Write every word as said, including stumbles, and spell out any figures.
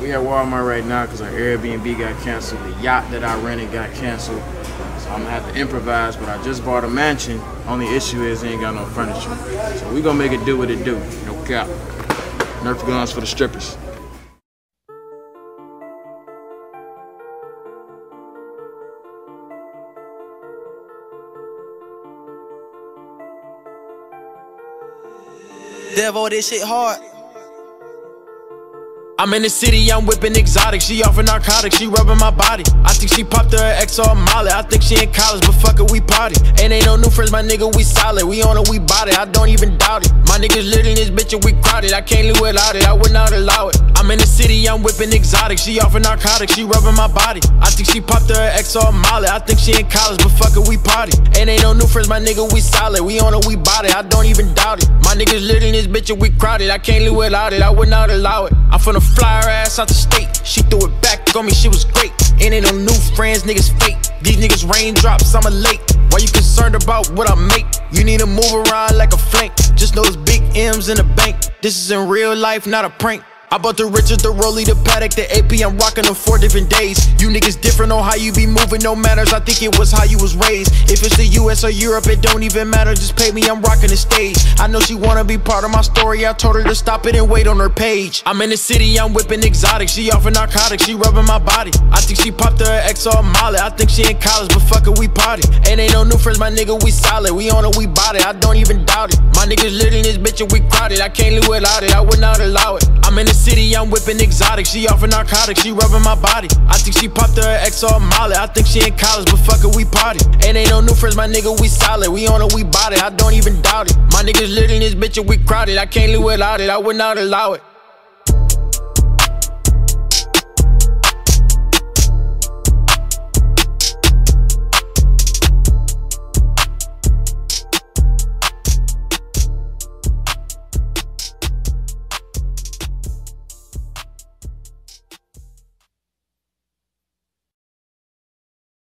We at Walmart right now because our Airbnb got canceled. The yacht that I rented got canceled. So I'm gonna have to improvise, but I just bought a mansion. Only issue is it ain't got no furniture. So we gonna make it do what it do. No cap. Nerf guns for the strippers. Devo, this shit hard. I'm in the city, I'm whipping exotic. She offering narcotics, she rubbing my body. I think she popped her ex or Molly. I think she in college, but fuck it, we party. And ain't no new friends, my nigga, we solid. We on it, we bout it, I don't even doubt it. My niggas lit in this bitch and we crowded. I can't live without it, I would not allow it. I'm in the city, I'm whipping exotic. She offering narcotics, she rubbing my body. I think she popped her ex or Molly. I think she in college, but fuck it, we party. And ain't no new friends, my nigga, we solid. We on it, we bout it, I don't even doubt it. My niggas lit in this bitch and we crowded. I can't live without it, I would not allow it. I'm finna fly her ass out the state. She threw it back on me, she was great. And ain't no new friends, niggas fake. These niggas raindrops, I'm a late. Why you concerned about what I make? You need to move around like a flank. Just know it's big M's in the bank. This is in real life, not a prank. I bought the Richard, the Rollie, the Paddock, the A P, I'm rocking them four different days. You niggas different on how you be moving, no matters, I think it was how you was raised. If it's the U S or Europe, it don't even matter, just pay me, I'm rocking the stage. I know she wanna be part of my story, I told her to stop it and wait on her page. I'm in the city, I'm whipping exotic, she offering narcotics, she rubbing my body. I think she popped her ex or Molly, I think she in college, but fuck it, we party. And ain't no new friends, my nigga, we solid, we on it, we bout it, I don't even doubt it. My niggas lit in this bitch and we crowded, I can't live without it, I would not allow it. I'm in the city, I'm whipping exotic, she offering narcotics, she rubbing my body. I think she popped her ex or Molly, I think she in college, but fuck it, we party. And ain't no new friends, my nigga, we solid, we on it, we bout it, I don't even doubt it. My niggas lit in this bitch and we crowded, I can't live without it, I would not allow it.